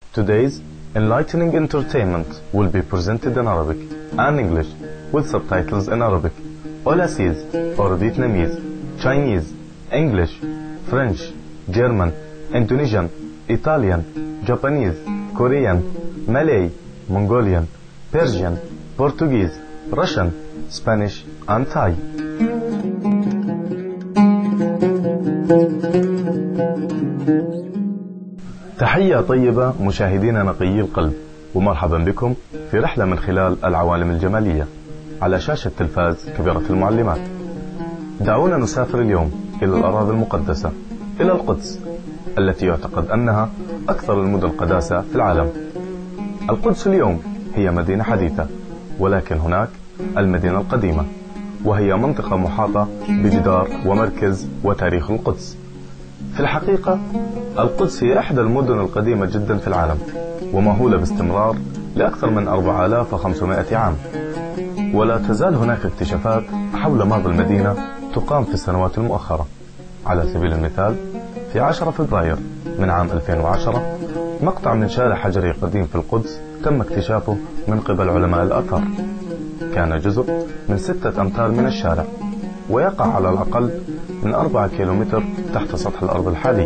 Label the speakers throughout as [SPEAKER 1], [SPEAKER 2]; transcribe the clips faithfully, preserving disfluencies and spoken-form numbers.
[SPEAKER 1] Today's enlightening entertainment will be presented in Arabic and English with subtitles in Arabic, Aulacese or Vietnamese, Chinese, English, French, German, Indonesian, Italian, Japanese, Korean, Malay, Mongolian, Persian, Portuguese, Russian, Spanish and Thai. تحية طيبة مشاهدينا نقيي القلب، ومرحبا بكم في رحلة من خلال العوالم الجمالية على شاشة تلفاز كبيرة المعلمات. دعونا نسافر اليوم إلى الأراضي المقدسة، إلى القدس التي يعتقد أنها أكثر المدن قداسة في العالم. القدس اليوم هي مدينة حديثة، ولكن هناك المدينة القديمة، وهي منطقة محاطة بجدار ومركز وتاريخ القدس. في الحقيقة القدس هي إحدى المدن القديمة جدا في العالم، ومهولة باستمرار لأكثر من أربعة آلاف وخمسمائة عام، ولا تزال هناك اكتشافات حول ماضي المدينة تقام في السنوات المؤخرة. على سبيل المثال في عشرة فبراير من عام ألفين وعشرة مقطع من شارع حجري قديم في القدس تم اكتشافه من قبل علماء الآثار. كان جزء من ستة أمتار من الشارع، ويقع على الأقل من أربعة كيلومتر تحت سطح الأرض الحالي.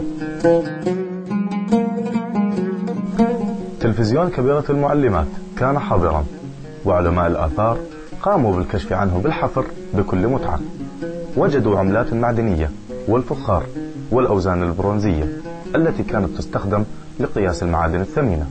[SPEAKER 1] تلفزيون كبيرة المعلمات كان حاضرا، وعلماء الآثار قاموا بالكشف عنه بالحفر بكل متعة. وجدوا عملات معدنية والفخار والأوزان البرونزية التي كانت تستخدم لقياس المعادن الثمينة.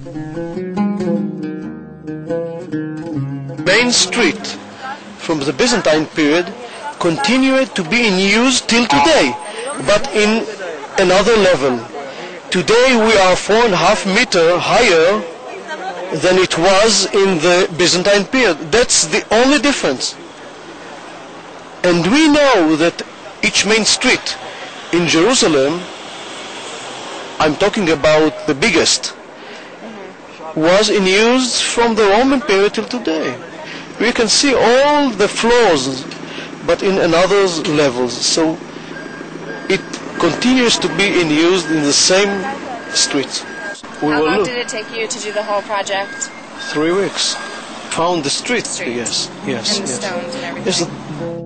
[SPEAKER 2] Main Street from the Byzantine period continued to be in use till today, but in another level. Today we are four and a half meter higher than it was in the Byzantine period. That's the only difference. And we know that each main street in Jerusalem, I'm talking about the biggest, was in use from the Roman period till today. We can see all the floors, but in another levels. So it continues to be in use in the same streets.
[SPEAKER 3] We How long look. did it take you to do the whole project?
[SPEAKER 2] Three weeks. Found the street.
[SPEAKER 3] The street.
[SPEAKER 2] Yes, yes,
[SPEAKER 3] and the
[SPEAKER 2] yes.
[SPEAKER 3] stones and everything.
[SPEAKER 2] Yes.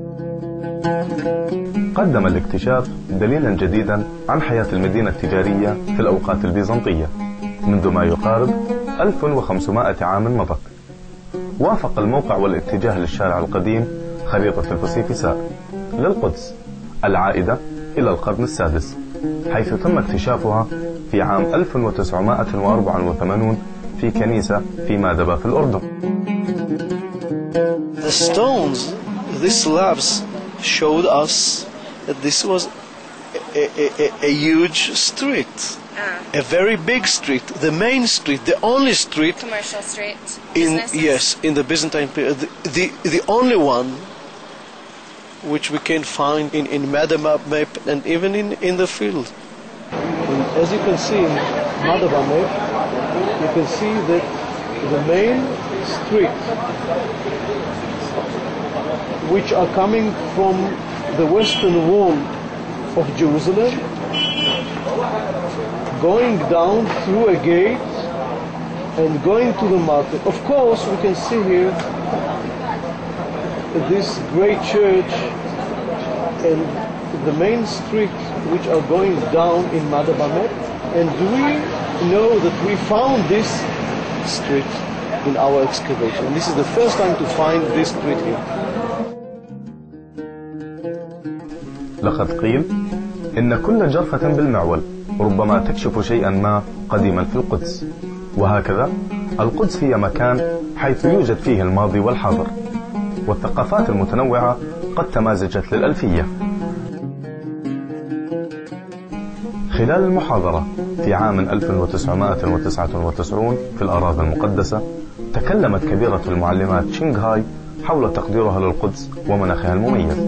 [SPEAKER 1] قدم الاكتشاف دليلا جديدا عن حياة المدينة التجارية في الأوقات البيزنطية منذ ما يقارب ألف وخمسمائة عام مضت. وافق الموقع والاتجاه للشارع القديم خريطة الفسيفساء للقدس العائدة إلى القرن السادس، حيث تم اكتشافها في عام ألف وتسعمائة وأربعة وثمانين في كنيسة في مادبة في الأردن.
[SPEAKER 2] The stones, these slabs, showed us that this was a, a, a, a huge street,
[SPEAKER 3] Ah.
[SPEAKER 2] a very big street, the main street, the only street
[SPEAKER 3] Commercial street.
[SPEAKER 2] in
[SPEAKER 3] businesses.
[SPEAKER 2] yes in the Byzantine period, the, the the only one which we can find in in Madaba map and even in in the field. And as you can see in Madaba map, you can see that the main street, which are coming from the western wall of Jerusalem, going down through a gate and going to the market. Of course, we can see here this great church and the main street which are going down in Madaba map. And we know that we found this street in our excavation. This is the first time to find this street here.
[SPEAKER 1] لقد قيل إن كل جرفة بالمعول ربما تكشف شيئا ما قديما في القدس، وهكذا القدس هي مكان حيث يوجد فيه الماضي والحاضر، والثقافات المتنوعة قد تمازجت للألفية. خلال المحاضرة في عام ألف وتسعمائة وتسعة وتسعين في الأراضي المقدسة تكلمت كبيرة المعلمات شينغهاي حول تقديرها للقدس ومناخها المميز.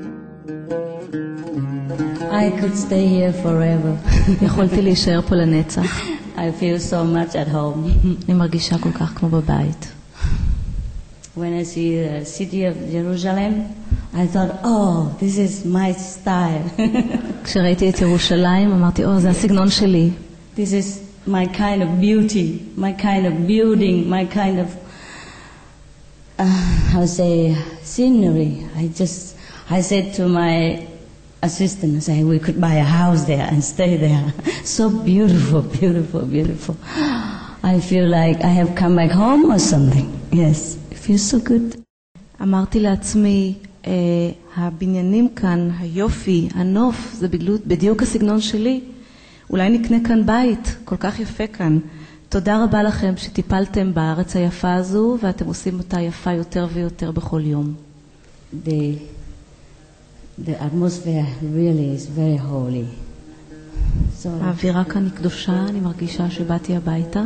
[SPEAKER 4] I could stay here forever. יכולתי להישאר פה לנצח. I feel so much at home. אני מרגישה כל כך כמו בבית. When I see the city of Jerusalem, I thought, oh, this is my style. כשראיתי את ירושלים, אמרתי, oh, זה הסגנון שלי. This is my kind of beauty, my kind of building, my kind of, uh, how to say, scenery. I just, I said to my assistant, I said, we could buy a house there and stay there. So beautiful, beautiful, beautiful. I feel like I have come back home or something. Yes, it feels so good.
[SPEAKER 5] אמרתי לעצמי, אה, הבניינים כאן, היופי, הנוף, זה בדיוק הסגנון שלי. אולי נקנה כאן בית, כל כך יפה כאן. תודה רבה לכם שטיפלתם בארץ היפה הזו, ואתם עושים אותה יפה יותר ויותר בכל יום.
[SPEAKER 4] The, the atmosphere really is very holy. So,
[SPEAKER 5] האווירה כאן היא קדושה, אני מרגישה שבאתי הביתה.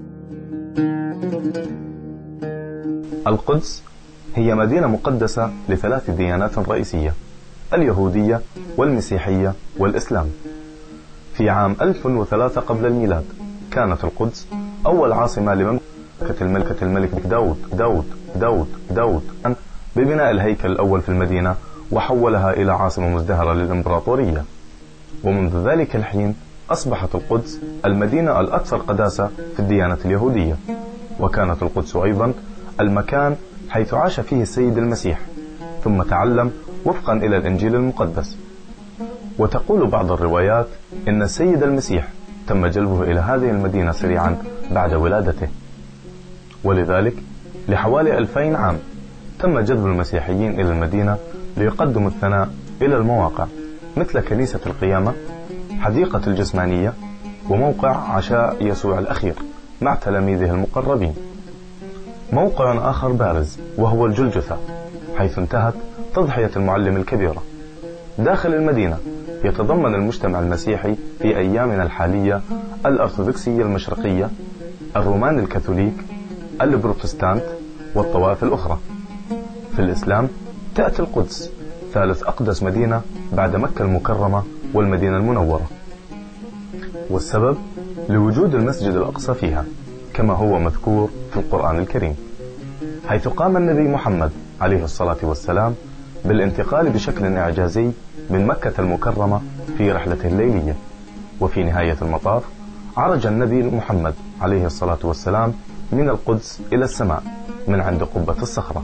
[SPEAKER 1] القدس هي مدينة مقدسة لثلاث ديانات رئيسية: اليهودية والمسيحية والإسلام. في عام ألف وثلاثة قبل الميلاد كانت القدس أول عاصمة لمملكة الملكة الملك داود داود داود داود ببناء الهيكل الأول في المدينة وحولها إلى عاصمة مزدهرة للإمبراطورية. ومنذ ذلك الحين أصبحت القدس المدينة الأكثر قداسة في الديانة اليهودية. وكانت القدس أيضا المكان حيث عاش فيه السيد المسيح ثم تعلم وفقا إلى الإنجيل المقدس. وتقول بعض الروايات إن السيد المسيح تم جلبه إلى هذه المدينة سريعا بعد ولادته، ولذلك لحوالي ألفين عام تم جذب المسيحيين إلى المدينة ليقدموا الثناء إلى المواقع مثل كنيسة القيامة، حديقة الجسمانية، وموقع عشاء يسوع الأخير مع تلاميذه المقربين. موقع آخر بارز وهو الجلجثة، حيث انتهت تضحية المعلم الكبيرة. داخل المدينة يتضمن المجتمع المسيحي في أيامنا الحالية الأرثوذكسية المشرقية، الرومان الكاثوليك، البروتستانت، والطوائف الأخرى. في الإسلام تأتي القدس ثالث أقدس مدينة بعد مكة المكرمة والمدينة المنورة، والسبب لوجود المسجد الأقصى فيها كما هو مذكور في القرآن الكريم، حيث قام النبي محمد عليه الصلاة والسلام بالانتقال بشكل إعجازي من مكة المكرمة في رحلته الليلية. وفي نهاية المطاف عرج النبي محمد عليه الصلاة والسلام من القدس إلى السماء من عند قبة الصخرة.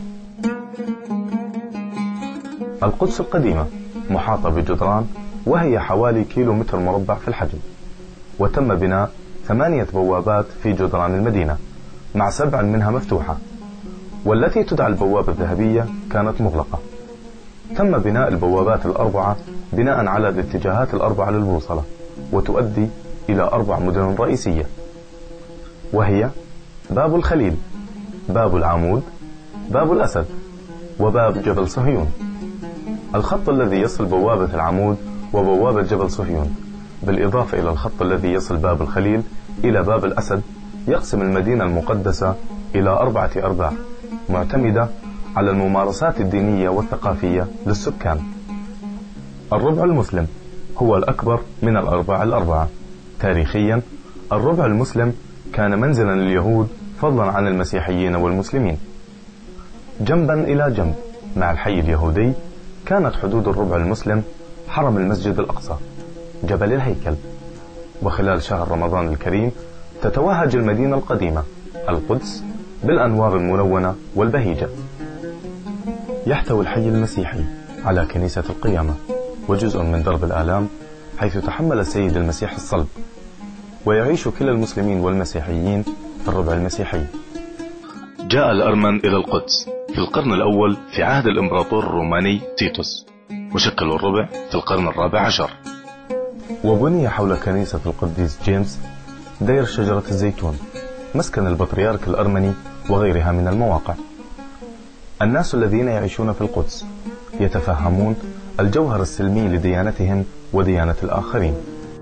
[SPEAKER 1] القدس القديمة محاطة بجدران وهي حوالي كيلو متر مربع في الحجم، وتم بناء ثمانية بوابات في جدران المدينة مع سبع منها مفتوحة، والتي تدعى البوابة الذهبية كانت مغلقة. تم بناء البوابات الأربعة بناء على الاتجاهات الأربعة للبوصلة، وتؤدي إلى أربع مدن رئيسية، وهي باب الخليل، باب العمود، باب الأسد، وباب جبل صهيون. الخط الذي يصل بوابة العمود وبوابة جبل صهيون بالإضافة إلى الخط الذي يصل باب الخليل إلى باب الأسد يقسم المدينة المقدسة إلى أربعة أرباع معتمدة على الممارسات الدينية والثقافية للسكان. الربع المسلم هو الأكبر من الأرباع الأربعة. تاريخيا الربع المسلم كان منزلا لليهود فضلا عن المسيحيين والمسلمين. جنبا إلى جنب مع الحي اليهودي كانت حدود الربع المسلم حرم المسجد الأقصى، جبل الهيكل. وخلال شهر رمضان الكريم تتوهج المدينة القديمة القدس بالأنوار الملونة والبهيجة. يحتوي الحي المسيحي على كنيسة القيامة وجزء من درب الآلام حيث تحمل السيد المسيح الصلب، ويعيش كلا المسلمين والمسيحيين في الربع المسيحي. جاء الأرمن إلى القدس في القرن الأول في عهد الإمبراطور الروماني تيتوس، وشكلوا الربع في القرن الرابع عشر. وبني حول كنيسة القديس جيمس دير شجرة الزيتون مسكن البطريرك الأرمني وغيرها من المواقع. الناس الذين يعيشون في القدس يتفهمون الجوهر السلمي لديانتهم وديانة الآخرين.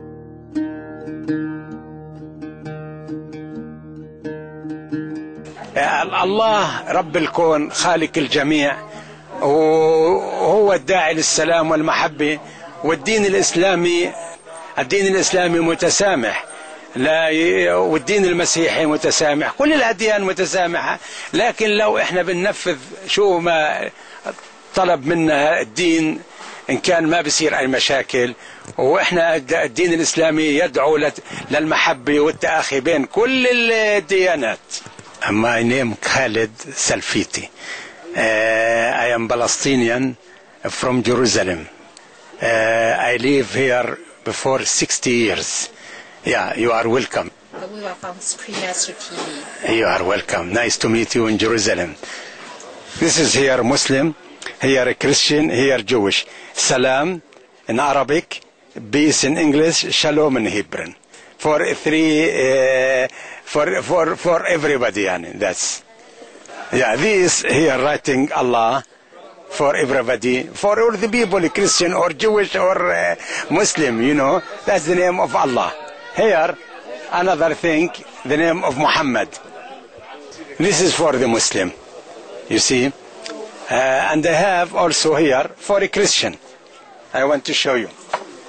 [SPEAKER 6] الله رب الكون خالق الجميع، وهو الداعي للسلام والمحبة، والدين الإسلامي الدين الإسلامي متسامح، لا ي... والدين المسيحي متسامح، كل الأديان متسامحة. لكن لو احنا بننفذ شو ما طلب منا الدين إن كان ما بيصير أي مشاكل. وإحنا الدين الإسلامي يدعو للمحبة والتآخي بين كل الديانات. My name Khalid Salfiti. Uh, I am Palestinian from Jerusalem. Uh, I live here before sixty years. Yeah, you are welcome.
[SPEAKER 3] We are from Supreme Master T V.
[SPEAKER 6] You are welcome. Nice to meet you in Jerusalem. This is here Muslim, here Christian, here Jewish. Salam in Arabic, peace in English, Shalom in Hebrew. For three, uh, for for for everybody. Yani, that's yeah. This here writing Allah for everybody, for all the people, Christian or Jewish or uh, Muslim. You know, that's the name of Allah. Here, another thing, the name of Muhammad. This is for the Muslim. You see, uh, and they have also here for a Christian. I want to show you.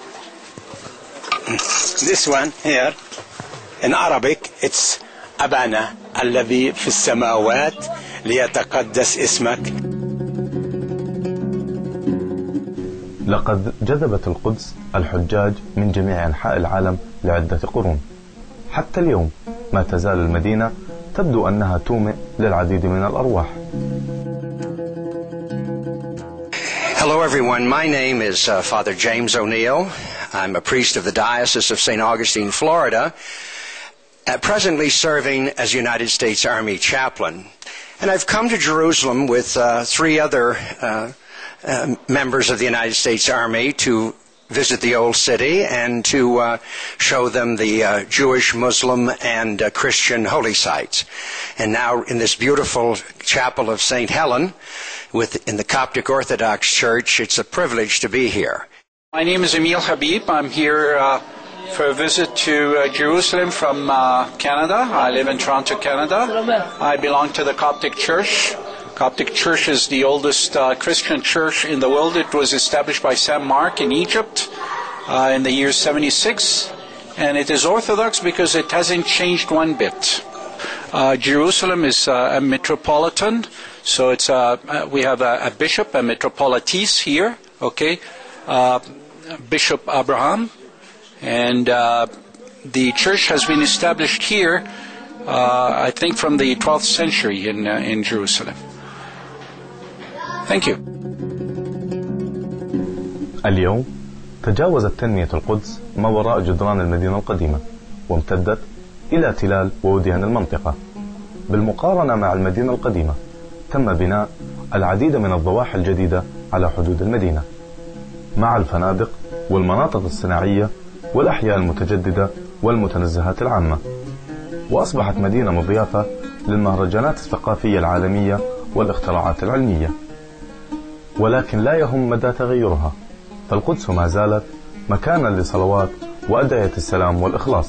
[SPEAKER 6] This one here in Arabic, it's أبانا الذي في السماوات ليتقدس اسمك.
[SPEAKER 1] لقد جذبت القدس الحجاج من جميع أنحاء العالم لعدة قرون. حتى اليوم ما تزال المدينة تبدو أنها تومئ للعديد من الأرواح.
[SPEAKER 7] Hello everyone, my name is uh, Father James O'Neill. I'm a priest of the Diocese of Saint Augustine, Florida, uh, presently serving as United States Army chaplain. And I've come to Jerusalem with uh, three other uh, uh, members of the United States Army to visit the Old City and to uh, show them the uh, Jewish, Muslim, and uh, Christian holy sites. And now in this beautiful chapel of Saint Helen, with in the Coptic Orthodox Church, it's a privilege to be here.
[SPEAKER 8] My name is Emil Habib. I'm here uh, for a visit to uh, Jerusalem from uh, Canada. I live in Toronto, Canada. I belong to the Coptic Church. Coptic Church is the oldest uh, Christian church in the world. It was established by Saint Mark in Egypt uh, in the year seventy-six. And it is Orthodox because it hasn't changed one bit. Uh, Jerusalem is uh, a metropolitan. So it's uh, we have a, a bishop, a metropolitis here, okay, uh, Bishop Abraham, and uh, the church has been established here, uh, I think, from the twelfth century in uh, in Jerusalem. Thank you.
[SPEAKER 1] اليوم تجاوزت تنمية القدس ما وراء جدران المدينة القديمة وامتدت إلى تلال ووديان المنطقة. بالمقارنة مع المدينة القديمة تم بناء العديد من الضواحي الجديدة على حدود المدينة مع الفنادق والمناطق الصناعية والأحياء المتجددة والمتنزهات العامة، وأصبحت مدينة مضيافة للمهرجانات الثقافية العالمية والاختراعات العلمية. ولكن لا يهم مدى تغيرها، فالقدس ما زالت مكانا لصلوات وأدعية السلام والإخلاص.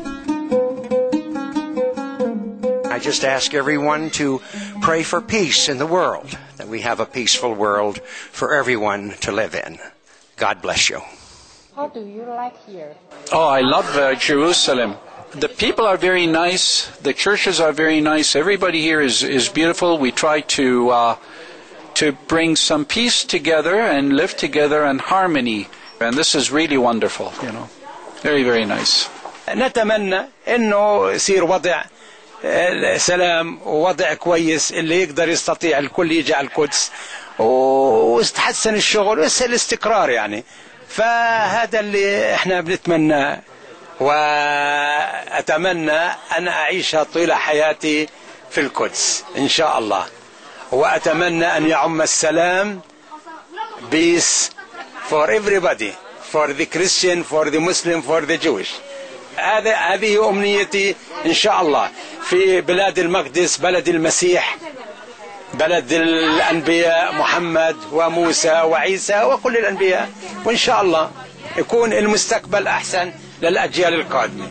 [SPEAKER 7] I just ask everyone to pray for peace in the world, that we have a peaceful world for everyone to live in. God bless you.
[SPEAKER 9] How do you like here?
[SPEAKER 8] Oh, I love uh, Jerusalem. The people are very nice. The churches are very nice. Everybody here is, is beautiful. We try to uh, to bring some peace together and live together in harmony. And this is really wonderful, you know. Very, very nice.
[SPEAKER 6] نتمنى إنه يصير وضع سلام ووضع كويس اللي يقدر يستطيع الكل يجي على القدس ويتحسن الشغل ويسهل الاستقرار يعني. فهذا اللي احنا بنتمناه، وأتمنى أن أعيش طيل حياتي في القدس إن شاء الله، وأتمنى أن يعم السلام peace for everybody, for the Christian, for the Muslim, for the Jewish. هذا هذه أمنيتي إن شاء الله في بلاد المقدس، بلد المسيح، بلد الأنبياء محمد وموسى وعيسى وكل الأنبياء، وإن شاء الله يكون المستقبل أحسن للأجيال القادمة.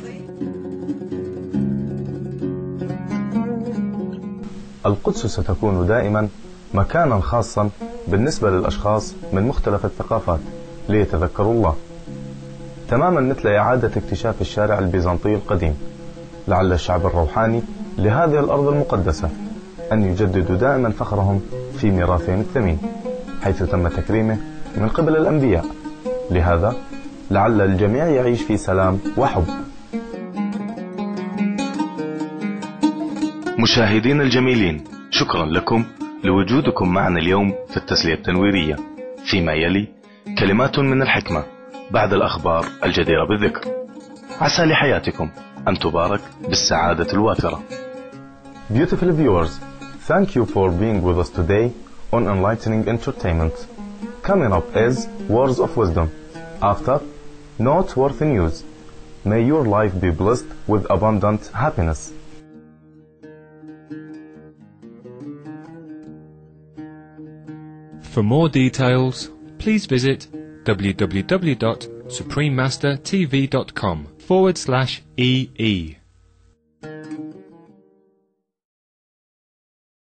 [SPEAKER 1] القدس ستكون دائما مكانا خاصا بالنسبة للأشخاص من مختلف الثقافات ليتذكروا الله، تماما مثل إعادة اكتشاف الشارع البيزنطي القديم. لعل الشعب الروحاني لهذه الأرض المقدسة أن يجددوا دائما فخرهم في ميراثهم الثمين، حيث تم تكريمه من قبل الأنبياء. لهذا لعل الجميع يعيش في سلام وحب. مشاهدين الجميلين، شكرا لكم لوجودكم معنا اليوم في التسلية التنويرية. فيما يلي كلمات من الحكمة بعد الأخبار الجديرة بالذكر. عسى لحياتكم أن تبارك بالسعادة الوافرة. Beautiful viewers, thank you for being with us today on Enlightening Entertainment. Coming up is Words of Wisdom. After, noteworthy news. May your life be blessed with abundant happiness.
[SPEAKER 10] For more details, please visit w w w dot supreme master t v dot com forward slash E E.